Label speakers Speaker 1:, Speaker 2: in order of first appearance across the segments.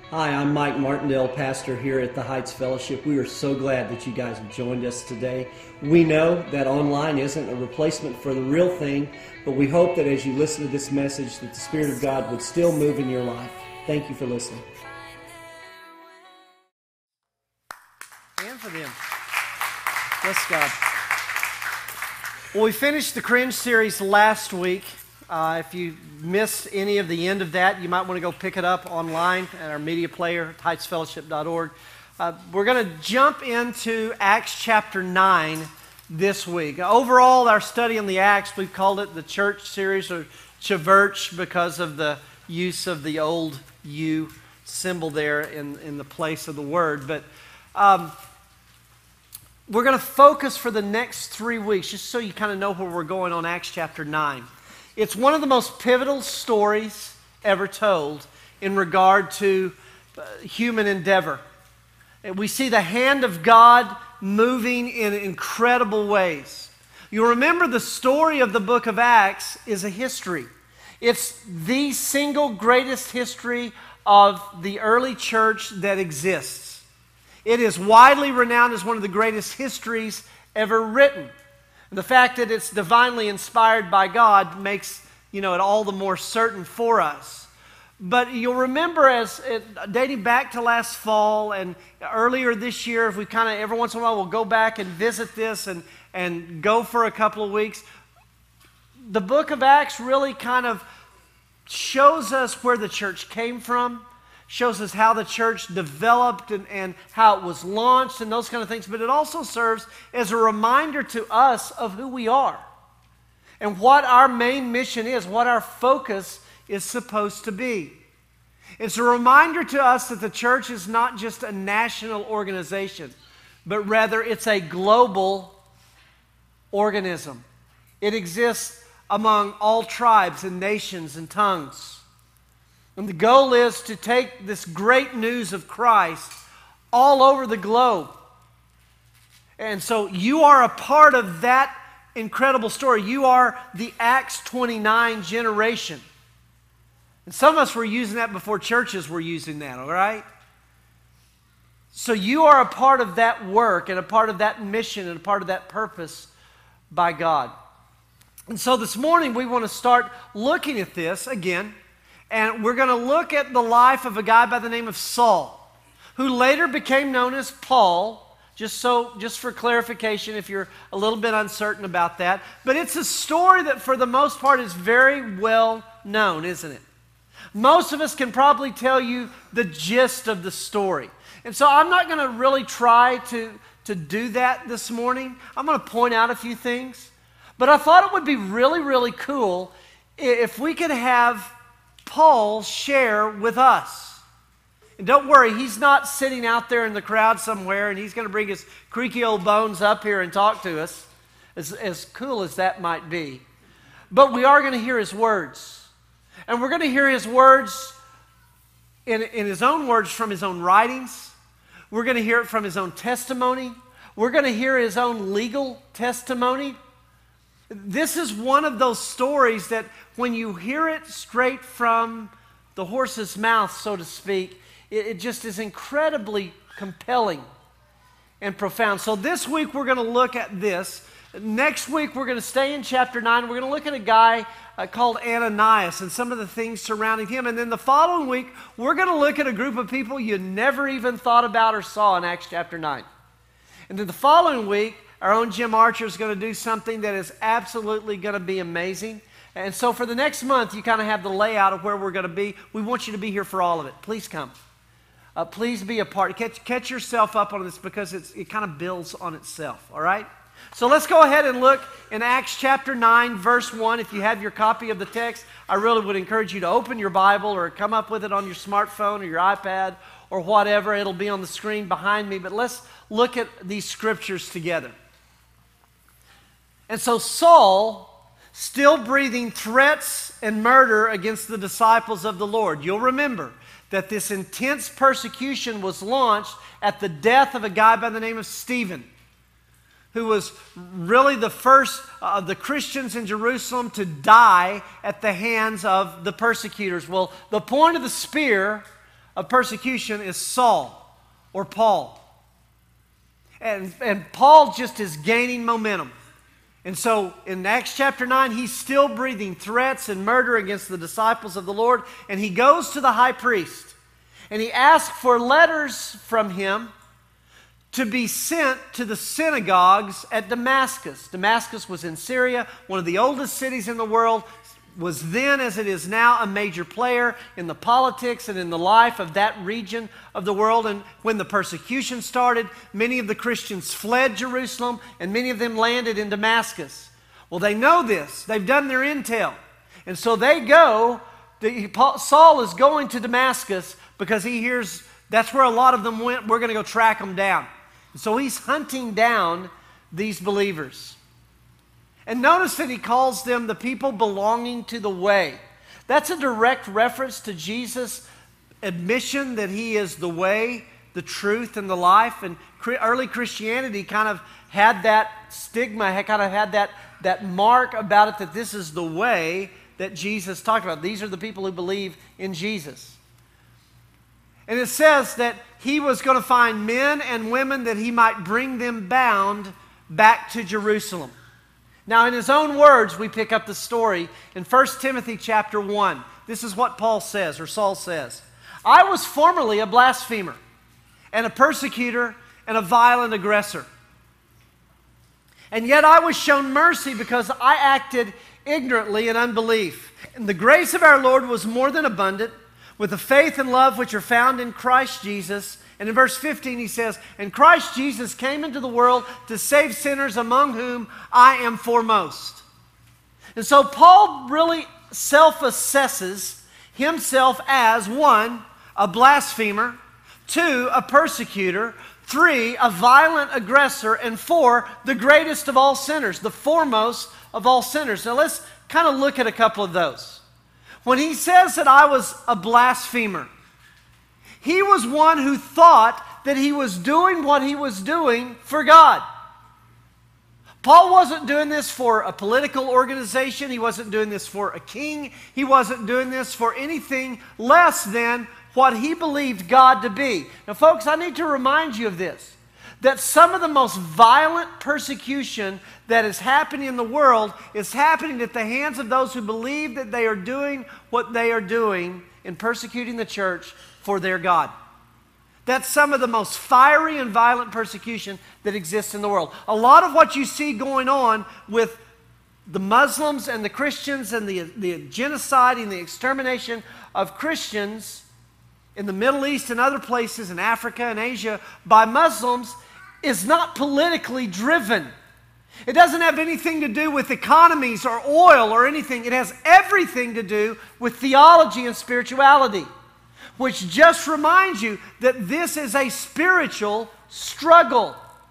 Speaker 1: Hi, I'm Mike Martindale, pastor here at the Heights Fellowship. We are so glad that you guys have joined us today. We know that online isn't a replacement for the real thing, but we hope that as you listen to this message that the Spirit of God would still move in your life. Thank you for listening.
Speaker 2: And for them. Bless God. Well, we finished the Cringe series last week. If you missed any of the end of that, you might want to go pick it up online at our media player, heightsfellowship.org. We're going to jump into Acts chapter 9 this week. Overall, our study on the Acts, we've called it the church series, or church, because of the use of the old U symbol there in the place of the word. But we're going to focus for the next 3 weeks, just so you kind of know where we're going on Acts chapter 9. It's one of the most pivotal stories ever told in regard to human endeavor. We see the hand of God moving in incredible ways. You'll remember the story of the book of Acts is a history. It's the single greatest history of the early church that exists. It is widely renowned as one of the greatest histories ever written. The fact that it's divinely inspired by God makes, it all the more certain for us. But you'll remember dating back to last fall and earlier this year, if we kind of every once in a while we'll go back and visit this and go for a couple of weeks. The book of Acts really kind of shows us where the church came from, shows us how the church developed and how it was launched and those kind of things. But it also serves as a reminder to us of who we are and what our main mission is, what our focus is supposed to be. It's a reminder to us that the church is not just a national organization, but rather it's a global organism. It exists among all tribes and nations and tongues. And the goal is to take this great news of Christ all over the globe. And so you are a part of that incredible story. You are the Acts 29 generation. And some of us were using that before churches were using that, all right? So you are a part of that work and a part of that mission and a part of that purpose by God. And so this morning we want to start looking at this again. And we're going to look at the life of a guy by the name of Saul, who later became known as Paul, just for clarification if you're a little bit uncertain about that. But it's a story that for the most part is very well known, isn't it? Most of us can probably tell you the gist of the story. And so I'm not going to really try to do that this morning. I'm going to point out a few things. But I thought it would be really, really cool if we could have Paul share with us. And don't worry, he's not sitting out there in the crowd somewhere and he's going to bring his creaky old bones up here and talk to us, as cool as that might be. But we are going to hear his words. And we're going to hear his words in his own words from his own writings. We're going to hear it from his own testimony. We're going to hear his own legal testimony. This is one of those stories that when you hear it straight from the horse's mouth, so to speak, it just is incredibly compelling and profound. So this week we're going to look at this. Next week we're going to stay in chapter 9. We're going to look at a guy called Ananias and some of the things surrounding him. And then the following week we're going to look at a group of people you never even thought about or saw in Acts chapter 9. And then the following week, our own Jim Archer is going to do something that is absolutely going to be amazing. And so for the next month, you kind of have the layout of where we're going to be. We want you to be here for all of it. Please come. Please be a part. Catch yourself up on this because it kind of builds on itself, all right? So let's go ahead and look in Acts chapter 9, verse 1. If you have your copy of the text, I really would encourage you to open your Bible or come up with it on your smartphone or your iPad or whatever. It'll be on the screen behind me. But let's look at these scriptures together. And so Saul, still breathing threats and murder against the disciples of the Lord. You'll remember that this intense persecution was launched at the death of a guy by the name of Stephen, who was really the first of the Christians in Jerusalem to die at the hands of the persecutors. Well, the point of the spear of persecution is Saul or Paul. And Paul just is gaining momentum. And so in Acts chapter 9, he's still breathing threats and murder against the disciples of the Lord. And he goes to the high priest and he asks for letters from him to be sent to the synagogues at Damascus. Damascus was in Syria, one of the oldest cities in the world, was then, as it is now, a major player in the politics and in the life of that region of the world. And when the persecution started, many of the Christians fled Jerusalem, and many of them landed in Damascus. Well, they know this. They've done their intel. And so they go, Saul is going to Damascus because he hears that's where a lot of them went. We're going to go track them down. And so he's hunting down these believers. And notice that he calls them the people belonging to the way. That's a direct reference to Jesus' admission that he is the way, the truth, and the life. And early Christianity kind of had that stigma, had that mark about it that this is the way that Jesus talked about. These are the people who believe in Jesus. And it says that he was going to find men and women that he might bring them bound back to Jerusalem. Now, in his own words, we pick up the story in 1 Timothy chapter 1. This is what Paul says, or Saul says. I was formerly a blasphemer and a persecutor and a violent aggressor. And yet I was shown mercy because I acted ignorantly in unbelief. And the grace of our Lord was more than abundant, with the faith and love which are found in Christ Jesus. And in verse 15 he says, and Christ Jesus came into the world to save sinners, among whom I am foremost. And so Paul really self-assesses himself as 1, a blasphemer, 2, a persecutor, 3, a violent aggressor, and 4, the greatest of all sinners, the foremost of all sinners. Now let's kind of look at a couple of those. When he says that I was a blasphemer, he was one who thought that he was doing what he was doing for God. Paul wasn't doing this for a political organization. He wasn't doing this for a king. He wasn't doing this for anything less than what he believed God to be. Now, folks, I need to remind you of this, that some of the most violent persecution that is happening in the world is happening at the hands of those who believe that they are doing what they are doing in persecuting the church for their God. That's some of the most fiery and violent persecution that exists in the world. A lot of what you see going on with the Muslims and the Christians and the genocide and the extermination of Christians in the Middle East and other places in Africa and Asia by Muslims is not politically driven. It doesn't have anything to do with economies or oil or anything. It has everything to do with theology and spirituality, which just reminds you that this is a spiritual struggle.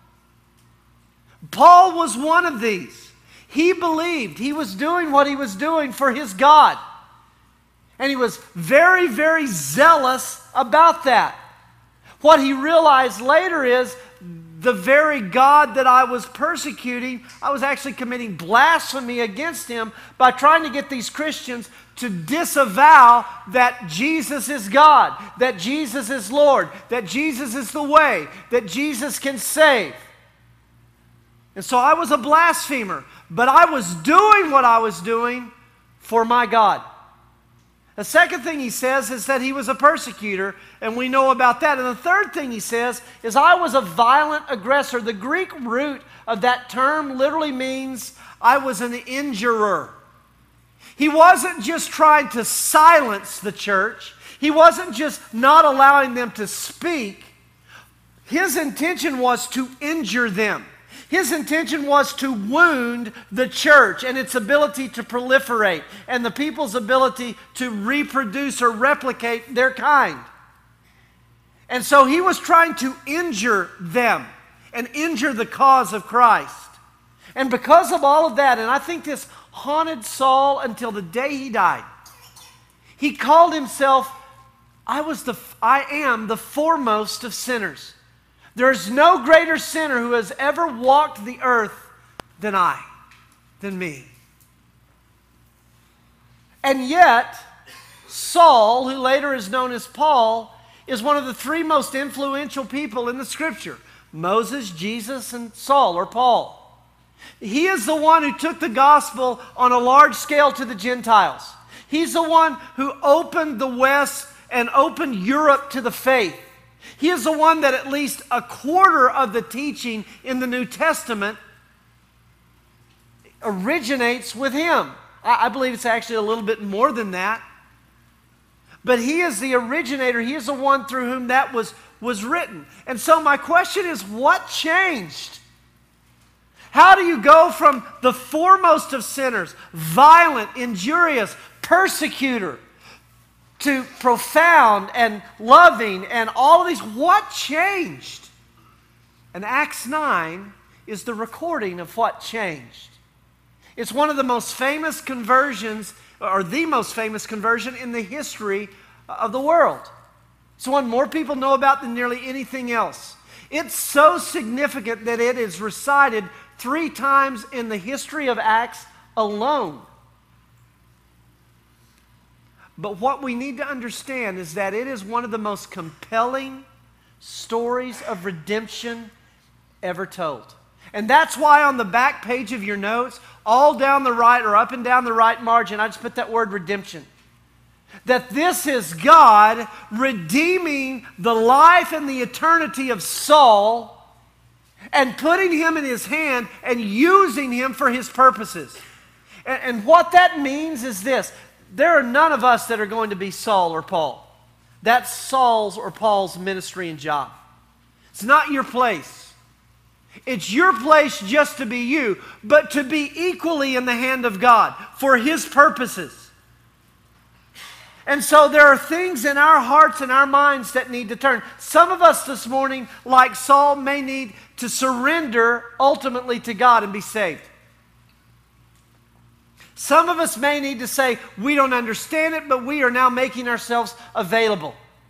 Speaker 2: Paul was one of these. He believed he was doing what he was doing for his God. And he was very, very zealous about that. What he realized later is the very God that I was persecuting, I was actually committing blasphemy against him by trying to get these Christians to disavow that Jesus is God, that Jesus is Lord, that Jesus is the way, that Jesus can save. And so I was a blasphemer, but I was doing what I was doing for my God. The second thing he says is that he was a persecutor, and we know about that. And the third thing he says is I was a violent aggressor. The Greek root of that term literally means I was an injurer. He wasn't just trying to silence the church. He wasn't just not allowing them to speak. His intention was to injure them. His intention was to wound the church and its ability to proliferate and the people's ability to reproduce or replicate their kind. And so he was trying to injure them and injure the cause of Christ. And because of all of that, and I think this haunted Saul until the day he died, he called himself, I am the foremost of sinners. There's no greater sinner who has ever walked the earth than me. And yet, Saul, who later is known as Paul, is one of the three most influential people in the Scripture: Moses, Jesus, and Saul or Paul. He is the one who took the gospel on a large scale to the Gentiles. He's the one who opened the West and opened Europe to the faith. He is the one that at least a quarter of the teaching in the New Testament originates with him. I believe it's actually a little bit more than that. But he is the originator. He is the one through whom that was written. And so my question is, what changed? How do you go from the foremost of sinners, violent, injurious, persecutor, to profound and loving and all of these? What changed? And Acts 9 is the recording of what changed. It's one of the most famous conversions, or the most famous conversion in the history of the world. It's one more people know about than nearly anything else. It's so significant that it is recited 3 times in the history of Acts alone. But what we need to understand is that it is one of the most compelling stories of redemption ever told. And that's why on the back page of your notes, all down the right or up and down the right margin, I just put that word redemption. That this is God redeeming the life and the eternity of Saul and putting him in his hand and using him for his purposes. And what that means is this: there are none of us that are going to be Saul or Paul. That's Saul's or Paul's ministry and job. It's not your place. It's your place just to be you, but to be equally in the hand of God for his purposes. And so there are things in our hearts and our minds that need to turn. Some of us this morning, like Saul, may need to surrender ultimately to God and be saved. Some of us may need to say, we don't understand it, but we are now making ourselves available.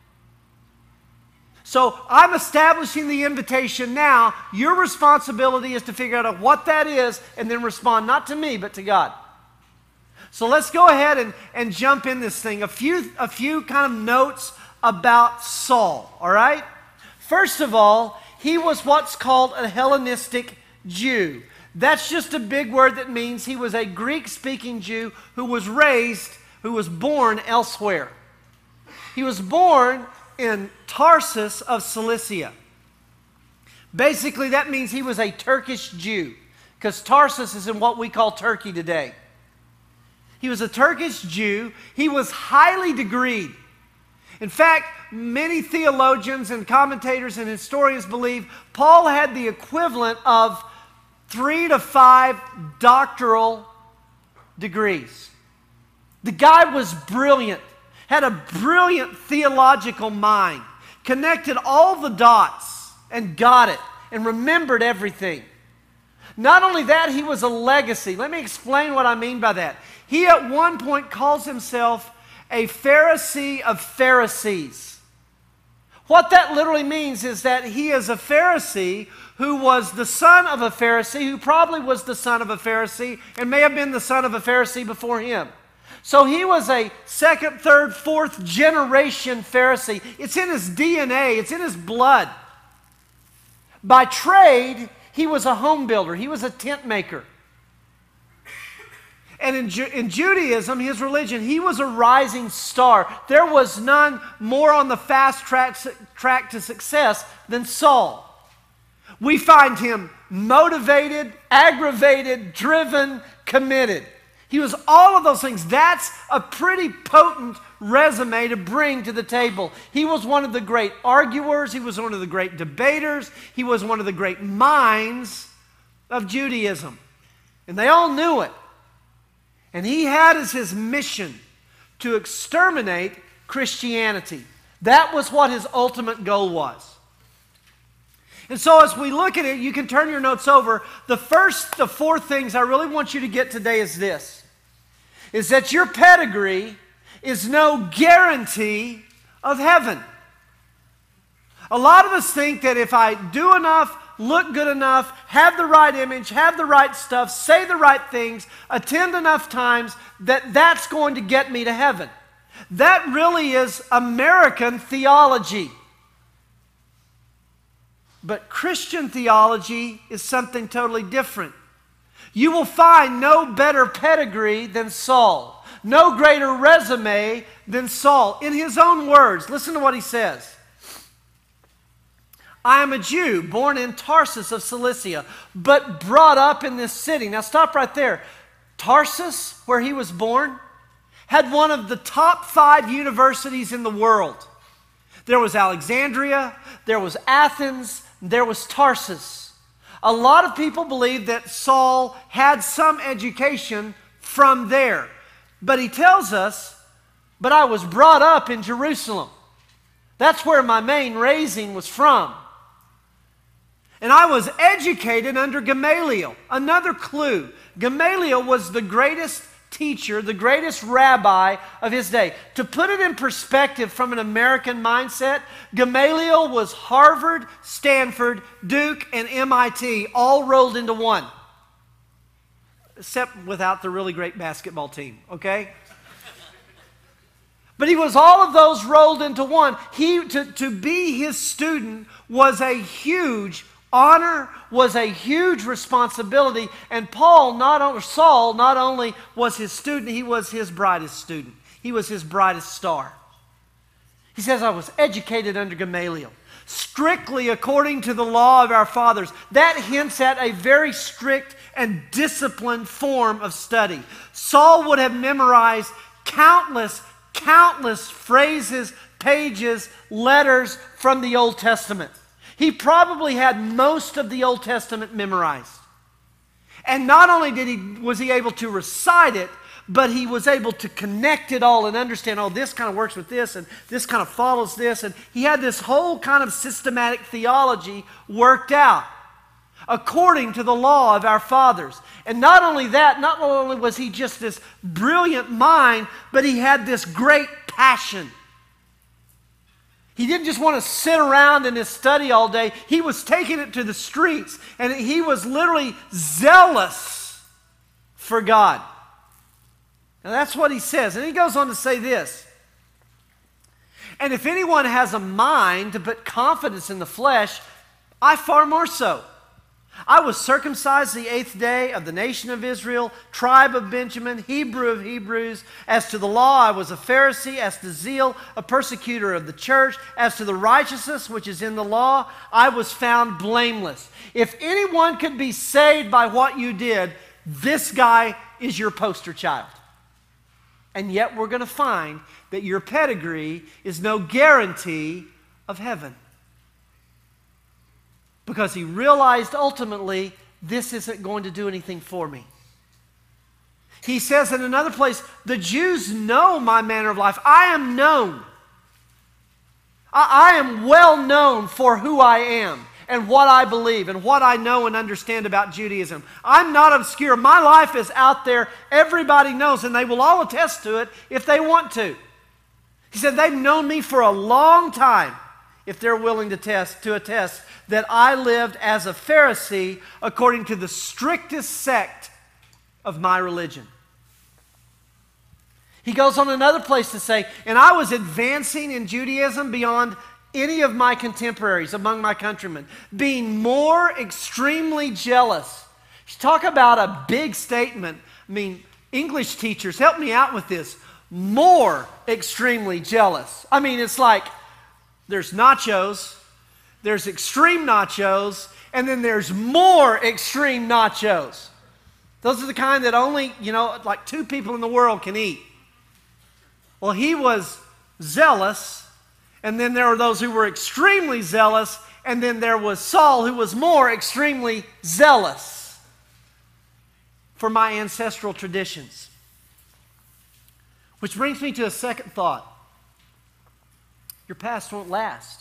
Speaker 2: So I'm establishing the invitation now. Your responsibility is to figure out what that is and then respond not to me, but to God. So let's go ahead and jump in this thing. A few kind of notes about Saul, all right? First of all, he was what's called a Hellenistic Jew. That's just a big word that means he was a Greek-speaking Jew who was born elsewhere. He was born in Tarsus of Cilicia. Basically, that means he was a Turkish Jew, because Tarsus is in what we call Turkey today. He was a Turkish Jew. He was highly degreed. In fact, many theologians and commentators and historians believe Paul had the equivalent of 3 to 5 doctoral degrees. The guy was brilliant, had a brilliant theological mind, connected all the dots and got it and remembered everything. Not only that, he was a legacy. Let me explain what I mean by that. He at one point calls himself a Pharisee of Pharisees. What that literally means is that he is a Pharisee who was the son of a Pharisee, who probably was the son of a Pharisee and may have been the son of a Pharisee before him. So he was a 2nd, 3rd, 4th generation Pharisee. It's in his DNA. It's in his blood. By trade, he was a home builder. He was a tent maker. And in Judaism, his religion, he was a rising star. There was none more on the fast track to success than Saul. We find him motivated, aggravated, driven, committed. He was all of those things. That's a pretty potent resume to bring to the table. He was one of the great arguers. He was one of the great debaters. He was one of the great minds of Judaism. And they all knew it. And he had as his mission to exterminate Christianity. That was what his ultimate goal was. And so as we look at it, you can turn your notes over. The 4 things I really want you to get today is this. Is that your pedigree is no guarantee of heaven. A lot of us think that if I do enough, look good enough, have the right image, have the right stuff, say the right things, attend enough times, that's going to get me to heaven. That really is American theology. But Christian theology is something totally different. You will find no better pedigree than Saul, no greater resume than Saul. In his own words, listen to what he says. I am a Jew, born in Tarsus of Cilicia, but brought up in this city. Now stop right there. Tarsus, where he was born, had one of the top 5 universities in the world. There was Alexandria, there was Athens, there was Tarsus. A lot of people believe that Saul had some education from there. But he tells us, but I was brought up in Jerusalem. That's where my main raising was from. And I was educated under Gamaliel. Another clue. Gamaliel was the greatest teacher, the greatest rabbi of his day. To put it in perspective from an American mindset, Gamaliel was Harvard, Stanford, Duke, and MIT all rolled into one. Except without the really great basketball team, okay? But he was all of those rolled into one. To be his student was a huge honor, was a huge responsibility, and Saul not only was his student, he was his brightest student. He was his brightest star. He says, I was educated under Gamaliel, strictly according to the law of our fathers. That hints at a very strict and disciplined form of study. Saul would have memorized countless phrases, pages, letters from the Old Testament. He probably had most of the Old Testament memorized. And not only was he able to recite it, but he was able to connect it all and understand, oh, this kind of works with this, and this kind of follows this. And he had this whole kind of systematic theology worked out according to the law of our fathers. And not only that, not only was he just this brilliant mind, but he had this great passion. He didn't just want to sit around in his study all day. He was taking it to the streets, and he was literally zealous for God. Now that's what he says. And he goes on to say this. And if anyone has a mind to put confidence in the flesh, I far more so. I was circumcised the 8th day of the nation of Israel, tribe of Benjamin, Hebrew of Hebrews. As to the law, I was a Pharisee. As to zeal, a persecutor of the church. As to the righteousness which is in the law, I was found blameless. If anyone could be saved by what you did, this guy is your poster child. And yet we're going to find that your pedigree is no guarantee of heaven. Because he realized ultimately, this isn't going to do anything for me. He says in another place, the Jews know my manner of life. I am known. I am well known for who I am and what I believe and what I know and understand about Judaism. I'm not obscure. My life is out there. Everybody knows, and they will all attest to it if they want to. He said they've known me for a long time, if they're willing to attest that I lived as a Pharisee according to the strictest sect of my religion. He goes on another place to say, and I was advancing in Judaism beyond any of my contemporaries among my countrymen, being more extremely jealous. Talk about a big statement. I mean, English teachers, help me out with this. More extremely jealous. I mean, it's like there's nachos, there's extreme nachos, and then there's more extreme nachos. Those are the kind that only, like 2 people in the world can eat. Well, he was zealous, and then there were those who were extremely zealous, and then there was Saul who was more extremely zealous for my ancestral traditions. Which brings me to a second thought. Your past won't last.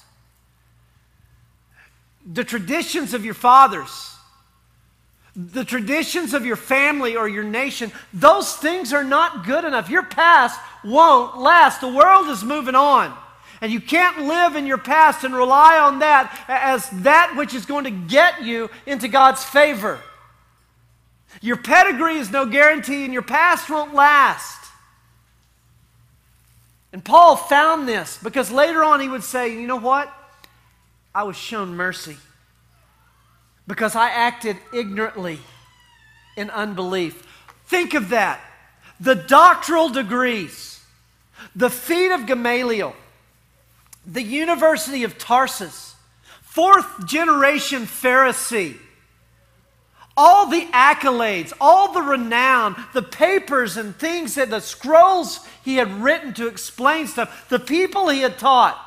Speaker 2: The traditions of your fathers, the traditions of your family or your nation, those things are not good enough. Your past won't last. The world is moving on. And you can't live in your past and rely on that as that which is going to get you into God's favor. Your pedigree is no guarantee, and your past won't last. And Paul found this because later on he would say, you know what? I was shown mercy because I acted ignorantly in unbelief. Think of that. The doctoral degrees, the feet of Gamaliel, the University of Tarsus, fourth generation Pharisee, all the accolades, all the renown, the papers and things that the scrolls he had written to explain stuff, the people he had taught,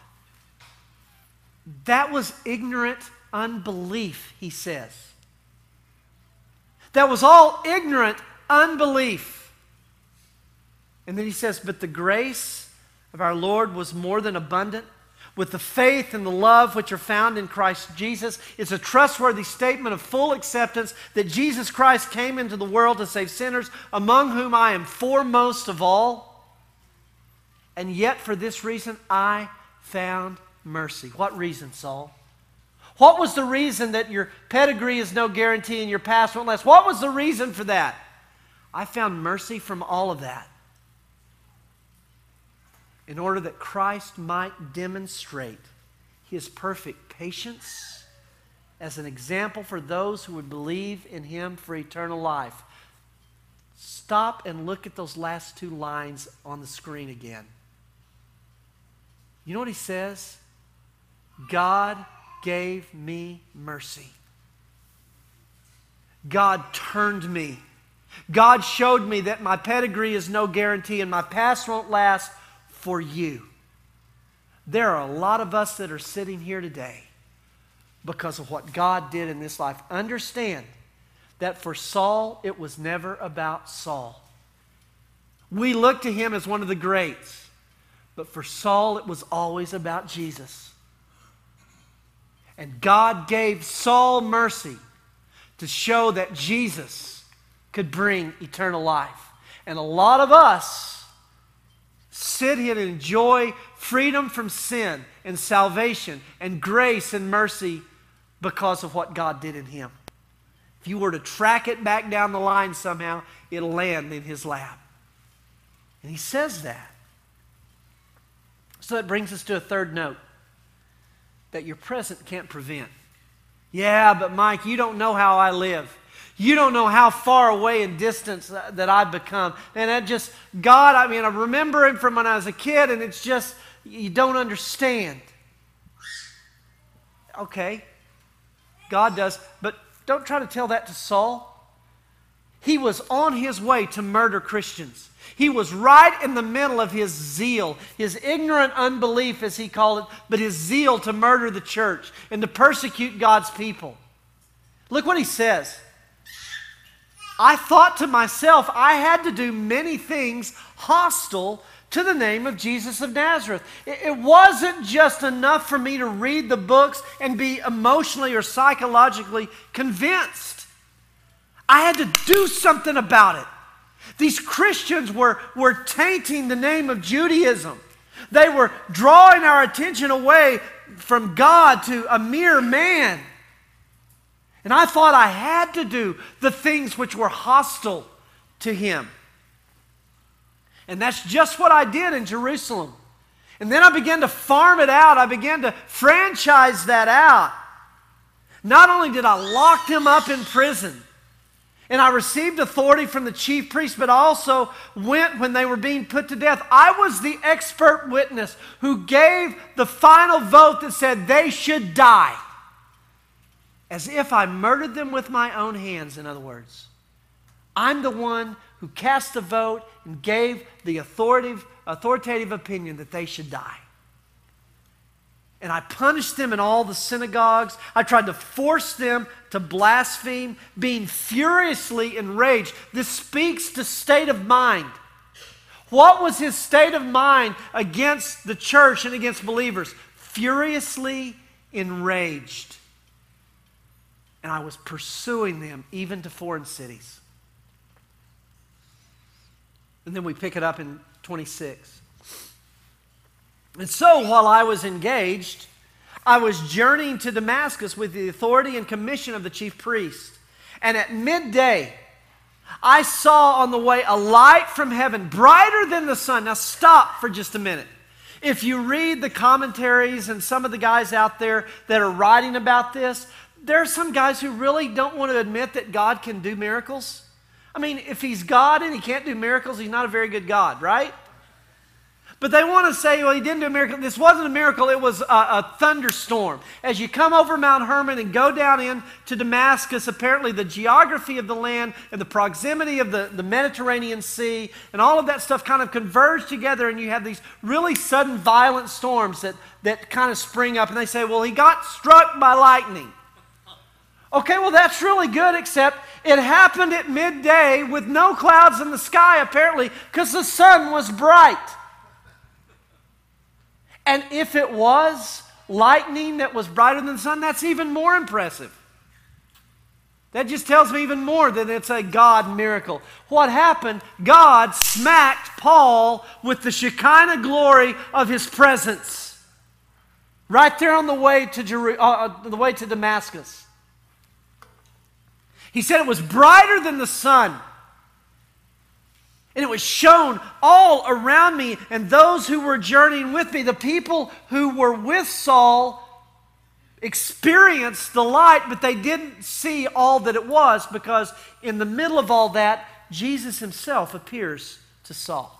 Speaker 2: that was ignorant unbelief, he says. That was all ignorant unbelief. And then he says, but the grace of our Lord was more than abundant with the faith and the love which are found in Christ Jesus. It's a trustworthy statement of full acceptance that Jesus Christ came into the world to save sinners, among whom I am foremost of all. And yet for this reason I found mercy. What reason, Saul? What was the reason that your pedigree is no guarantee and your past won't last? What was the reason for that? I found mercy from all of that, in order that Christ might demonstrate His perfect patience as an example for those who would believe in Him for eternal life. Stop and look at those last two lines on the screen again. You know what he says? God gave me mercy. God turned me. God showed me that my pedigree is no guarantee and my past won't last for you. There are a lot of us that are sitting here today because of what God did in this life. Understand that for Saul, it was never about Saul. We look to him as one of the greats, but for Saul, it was always about Jesus. And God gave Saul mercy to show that Jesus could bring eternal life. And a lot of us sit here and enjoy freedom from sin and salvation and grace and mercy because of what God did in him. If you were to track it back down the line somehow, it'll land in his lap. And he says that. So that brings us to a third note, that your present can't prevent. Yeah, but Mike, you don't know how I live. You don't know how far away in distance that I've become. And that just, God, I remember him from when I was a kid, and it's just, you don't understand. Okay, God does, but don't try to tell that to Saul. He was on his way to murder Christians. He was right in the middle of his zeal, his ignorant unbelief, as he called it, but his zeal to murder the church and to persecute God's people. Look what he says. I thought to myself, I had to do many things hostile to the name of Jesus of Nazareth. It wasn't just enough for me to read the books and be emotionally or psychologically convinced. I had to do something about it. These Christians were tainting the name of Judaism. They were drawing our attention away from God to a mere man. And I thought I had to do the things which were hostile to him. And that's just what I did in Jerusalem. And then I began to farm it out. I began to franchise that out. Not only did I lock them up in prison, and I received authority from the chief priest, but I also went when they were being put to death. I was the expert witness who gave the final vote that said they should die. As if I murdered them with my own hands, in other words. I'm the one who cast the vote and gave the authoritative opinion that they should die. And I punished them in all the synagogues. I tried to force them to blaspheme, being furiously enraged. This speaks to state of mind. What was his state of mind against the church and against believers? Furiously enraged. And I was pursuing them even to foreign cities. And then we pick it up in 26. And so while I was engaged, I was journeying to Damascus with the authority and commission of the chief priest. And at midday, I saw on the way a light from heaven, brighter than the sun. Now stop for just a minute. If you read the commentaries and some of the guys out there that are writing about this, there are some guys who really don't want to admit that God can do miracles. I mean, if He's God and He can't do miracles, He's not a very good God, right? But they want to say, well, He didn't do a miracle. This wasn't a miracle, it was a thunderstorm. As you come over Mount Hermon and go down into Damascus, apparently the geography of the land and the proximity of the Mediterranean Sea and all of that stuff kind of converge together, and you have these really sudden violent storms that kind of spring up. And they say, well, He got struck by lightning. Okay, well, that's really good, except it happened at midday with no clouds in the sky, apparently, because the sun was bright. And if it was lightning that was brighter than the sun, that's even more impressive. That just tells me even more that it's a God miracle. What happened? God smacked Paul with the Shekinah glory of His presence. Right there on the way to Damascus. He said it was brighter than the sun. And it was shown all around me and those who were journeying with me. The people who were with Saul experienced the light, but they didn't see all that it was, because in the middle of all that, Jesus Himself appears to Saul.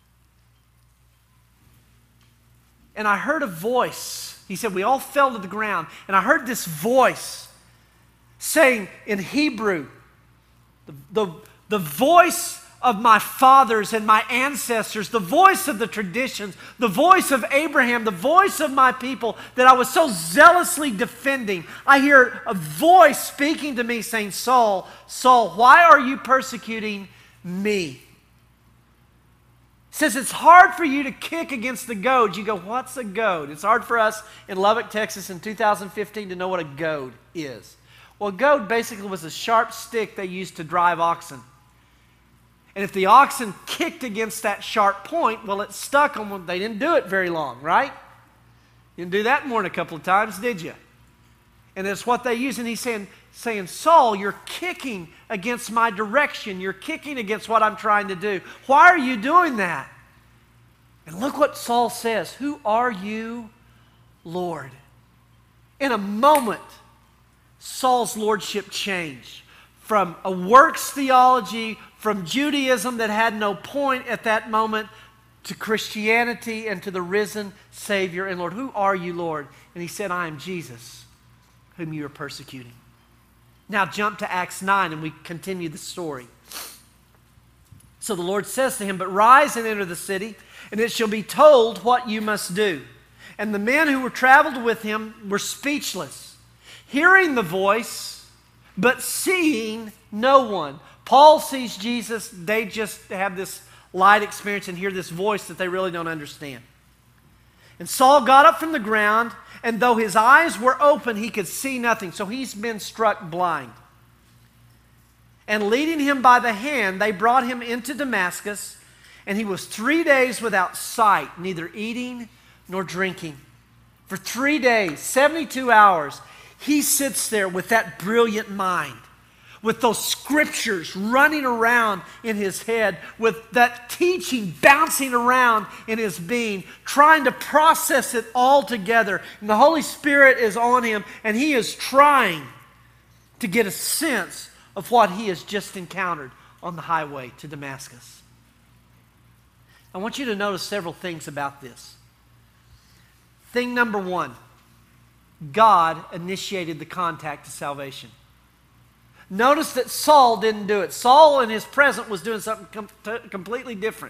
Speaker 2: And I heard a voice. He said, we all fell to the ground. And I heard this voice saying in Hebrew, the voice of my fathers and my ancestors, the voice of the traditions, the voice of Abraham, the voice of my people that I was so zealously defending. I hear a voice speaking to me saying, Saul, Saul, why are you persecuting me? It says it's hard for you to kick against the goad. You go, what's a goad? It's hard for us in Lubbock, Texas in 2015 to know what a goad is. Well, a goad basically was a sharp stick they used to drive oxen. And if the oxen kicked against that sharp point, well, it stuck on them. They didn't do it very long, right? You didn't do that more than a couple of times, did you? And that's what they use. And he's saying, Saul, you're kicking against my direction. You're kicking against what I'm trying to do. Why are you doing that? And look what Saul says. Who are you, Lord? In a moment, Saul's lordship changed from a works theology, from Judaism that had no point at that moment, to Christianity and to the risen Savior and Lord. Who are you, Lord? And he said, I am Jesus, whom you are persecuting. Now jump to Acts 9 and we continue the story. So the Lord says to him, but rise and enter the city, and it shall be told what you must do. And the men who were traveled with him were speechless, hearing the voice, but seeing no one. Paul sees Jesus. They just have this light experience and hear this voice that they really don't understand. And Saul got up from the ground, and though his eyes were open, he could see nothing. So he's been struck blind. And leading him by the hand, they brought him into Damascus, and he was 3 days without sight, neither eating nor drinking. For 3 days, 72 hours, he sits there with that brilliant mind, with those scriptures running around in his head, with that teaching bouncing around in his being, trying to process it all together. And the Holy Spirit is on him, and he is trying to get a sense of what he has just encountered on the highway to Damascus. I want you to notice several things about this. Thing number one, God initiated the contact to salvation. Notice that Saul didn't do it. Saul in his present was doing something completely different.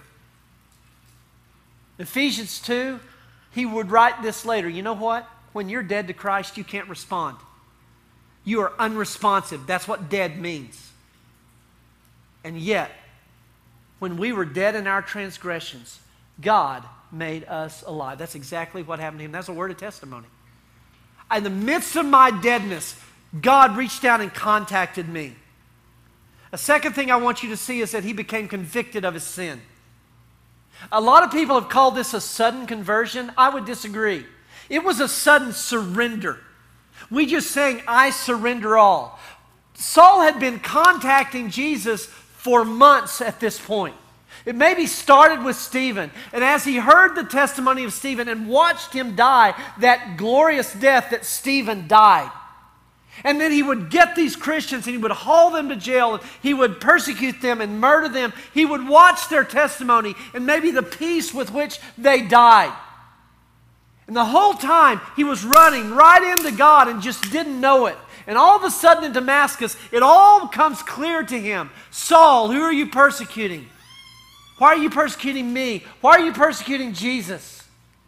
Speaker 2: Ephesians 2, he would write this later. You know what? When you're dead to Christ, you can't respond. You are unresponsive. That's what dead means. And yet, when we were dead in our transgressions, God made us alive. That's exactly what happened to him. That's a word of testimony. In the midst of my deadness, God reached down and contacted me. A second thing I want you to see is that he became convicted of his sin. A lot of people have called this a sudden conversion. I would disagree. It was a sudden surrender. We just saying, I surrender all. Saul had been contacting Jesus for months at this point. It maybe started with Stephen. And as he heard the testimony of Stephen and watched him die, that glorious death that Stephen died. And then he would get these Christians and he would haul them to jail. And he would persecute them and murder them. He would watch their testimony and maybe the peace with which they died. And the whole time he was running right into God and just didn't know it. And all of a sudden in Damascus, it all becomes clear to him. Saul, who are you persecuting? Why are you persecuting me? Why are you persecuting Jesus?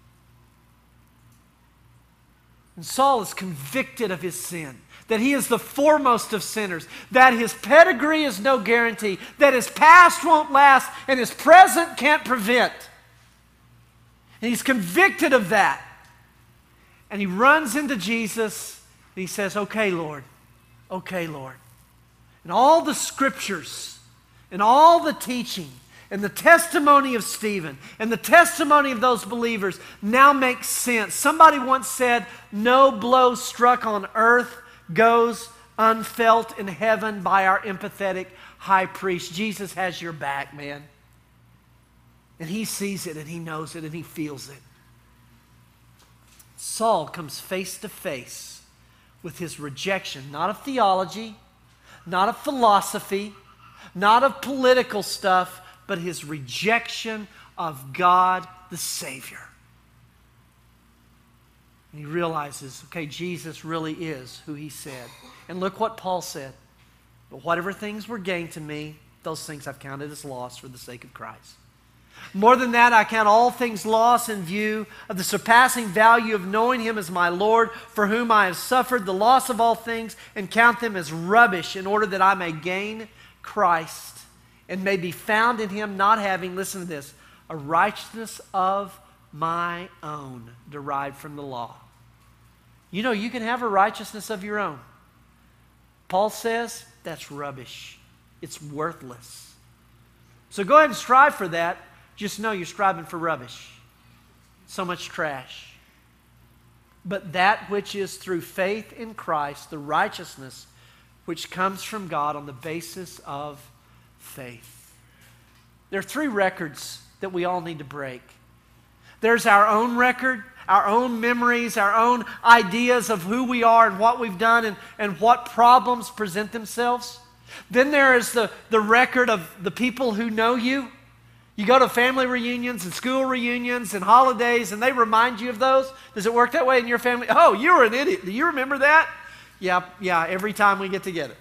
Speaker 2: And Saul is convicted of his sin, that he is the foremost of sinners, that his pedigree is no guarantee, that his past won't last, and his present can't prevent. And he's convicted of that. And he runs into Jesus, and he says, okay, Lord. Okay, Lord. And all the scriptures, and all the teaching, and the testimony of Stephen and the testimony of those believers now makes sense. Somebody once said, no blow struck on earth goes unfelt in heaven by our empathetic high priest. Jesus has your back, man. And he sees it and he knows it and he feels it. Saul comes face to face with his rejection, not of theology, not of philosophy, not of political stuff, but his rejection of God the Savior. And he realizes, okay, Jesus really is who he said. And look what Paul said. But whatever things were gained to me, those things I've counted as loss for the sake of Christ. More than that, I count all things lost in view of the surpassing value of knowing him as my Lord, for whom I have suffered the loss of all things, and count them as rubbish in order that I may gain Christ and may be found in him, not having, listen to this, a righteousness of my own derived from the law. You know, you can have a righteousness of your own. Paul says that's rubbish. It's worthless. So go ahead and strive for that. Just know you're striving for rubbish. So much trash. But that which is through faith in Christ, the righteousness which comes from God on the basis of faith. There are three records that we all need to break. There's our own record, our own memories, our own ideas of who we are and what we've done and what problems present themselves. Then there is the record of the people who know you. You go to family reunions and school reunions and holidays and they remind you of those. Does it work that way in your family? Oh, you were an idiot. Do you remember that? Yeah, every time we get together.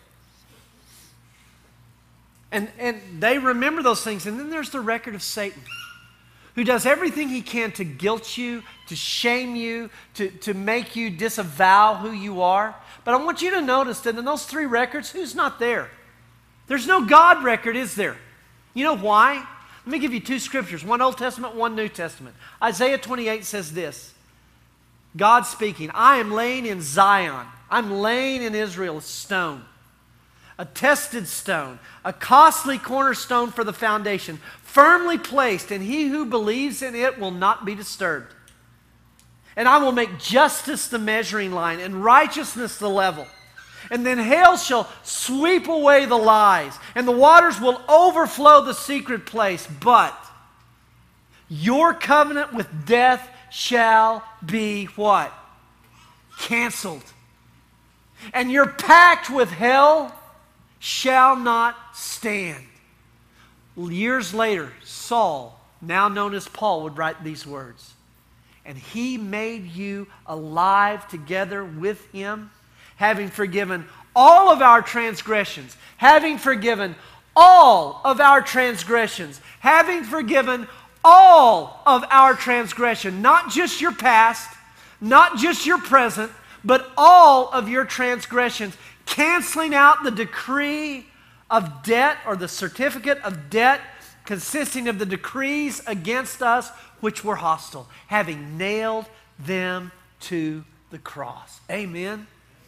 Speaker 2: And they remember those things. And then there's the record of Satan, who does everything he can to guilt you, to shame you, to make you disavow who you are. But I want you to notice that in those three records, who's not there? There's no God record, is there? You know why? Let me give you two scriptures, one Old Testament, one New Testament. Isaiah 28 says this, God speaking, I am laying in Zion, I'm laying in Israel a stone, a tested stone, a costly cornerstone for the foundation, firmly placed, and he who believes in it will not be disturbed. And I will make justice the measuring line and righteousness the level. And then hail shall sweep away the lies, and the waters will overflow the secret place. But your covenant with death shall be what? Canceled. And your pact with hell shall not stand. Years later, Saul, now known as Paul, would write these words. And he made you alive together with him, having forgiven all of our transgressions, having forgiven all of our transgressions, having forgiven all of our transgression, not just your past, not just your present, but all of your transgressions, canceling out the decree of debt or the certificate of debt consisting of the decrees against us which were hostile, having nailed them to the cross. Amen.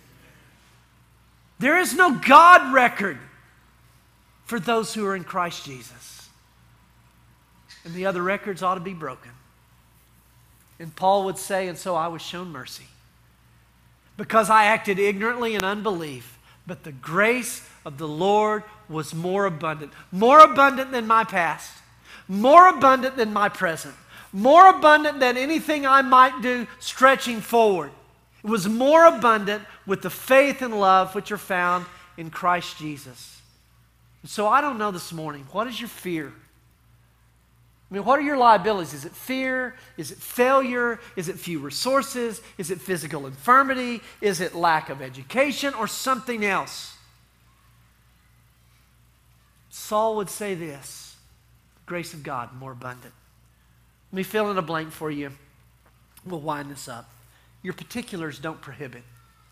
Speaker 2: There is no God record for those who are in Christ Jesus. And the other records ought to be broken. And Paul would say, and so I was shown mercy, because I acted ignorantly in unbelief. But the grace of the Lord was more abundant than my past, more abundant than my present, more abundant than anything I might do stretching forward. It was more abundant with the faith and love which are found in Christ Jesus. And so I don't know this morning, what is your fear? I mean, what are your liabilities? Is it fear? Is it failure? Is it few resources? Is it physical infirmity? Is it lack of education or something else? Saul would say this, the grace of God more abundant. Let me fill in a blank for you. We'll wind this up. Your particulars don't prohibit.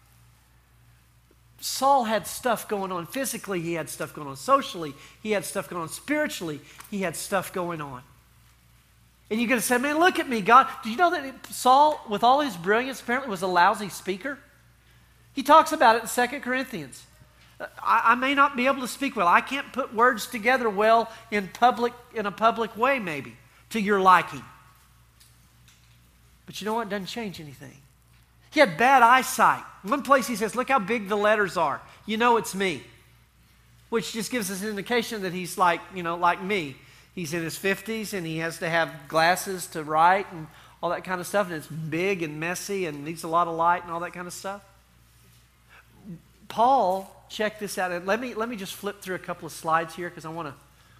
Speaker 2: Saul had stuff going on physically. He had stuff going on socially. He had stuff going on spiritually. He had stuff going on. And you're going to say, man, look at me, God. Did you know that Saul, with all his brilliance, apparently was a lousy speaker? He talks about it in 2 Corinthians. I may not be able to speak well. I can't put words together well in a public way, maybe, to your liking. But you know what? It doesn't change anything. He had bad eyesight. One place he says, look how big the letters are. You know it's me. Which just gives us an indication that he's like me. He's in his 50s and he has to have glasses to write and all that kind of stuff. And it's big and messy and needs a lot of light and all that kind of stuff. Paul, check this out. And let me just flip through a couple of slides here because I want to.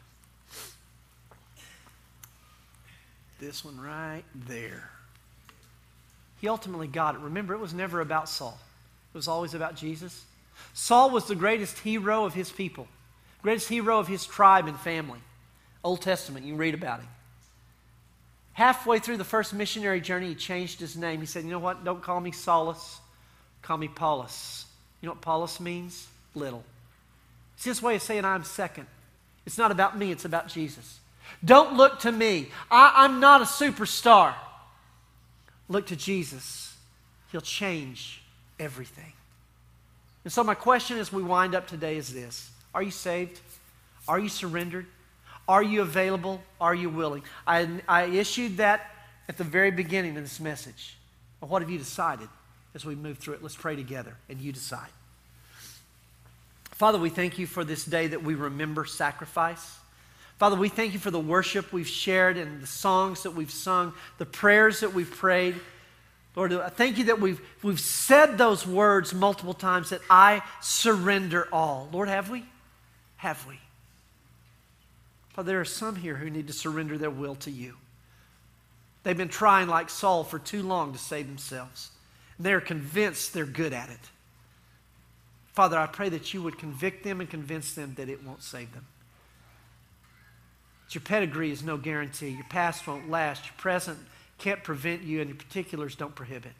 Speaker 2: This one right there. He ultimately got it. Remember, it was never about Saul. It was always about Jesus. Saul was the greatest hero of his people, greatest hero of his tribe and family. Old Testament, you can read about him. Halfway through the first missionary journey, he changed his name. He said, you know what? Don't call me Saulus. Call me Paulus. You know what Paulus means? Little. It's his way of saying I'm second. It's not about me, it's about Jesus. Don't look to me. I'm not a superstar. Look to Jesus. He'll change everything. And so my question as we wind up today is this. Are you saved? Are you surrendered? Are you available? Are you willing? I issued that at the very beginning of this message. Well, what have you decided as we move through it? Let's pray together and you decide. Father, we thank you for this day that we remember sacrifice. Father, we thank you for the worship we've shared and the songs that we've sung, the prayers that we've prayed. Lord, I thank you that we've said those words multiple times, that I surrender all. Lord, have we? Have we? Father, there are some here who need to surrender their will to you. They've been trying like Saul for too long to save themselves. And they're convinced they're good at it. Father, I pray that you would convict them and convince them that it won't save them. That your pedigree is no guarantee. Your past won't last. Your present can't prevent you, and your particulars don't prohibit.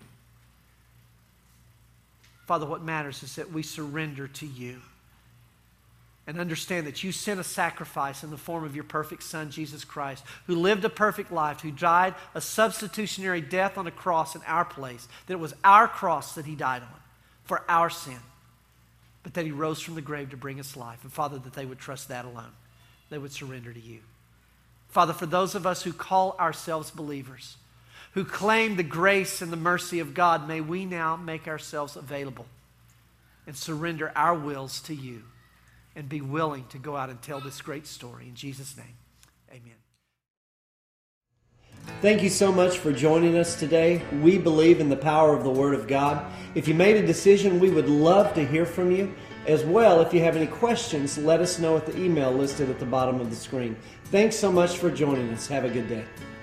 Speaker 2: Father, what matters is that we surrender to you and understand that you sent a sacrifice in the form of your perfect Son, Jesus Christ, who lived a perfect life, who died a substitutionary death on a cross in our place, that it was our cross that he died on for our sin, but that he rose from the grave to bring us life. And Father, that they would trust that alone. They would surrender to you. Father, for those of us who call ourselves believers, who claim the grace and the mercy of God, may we now make ourselves available and surrender our wills to you and be willing to go out and tell this great story. In Jesus' name, amen.
Speaker 1: Thank you so much for joining us today. We believe in the power of the Word of God. If you made a decision, we would love to hear from you. As well, if you have any questions, let us know at the email listed at the bottom of the screen. Thanks so much for joining us. Have a good day.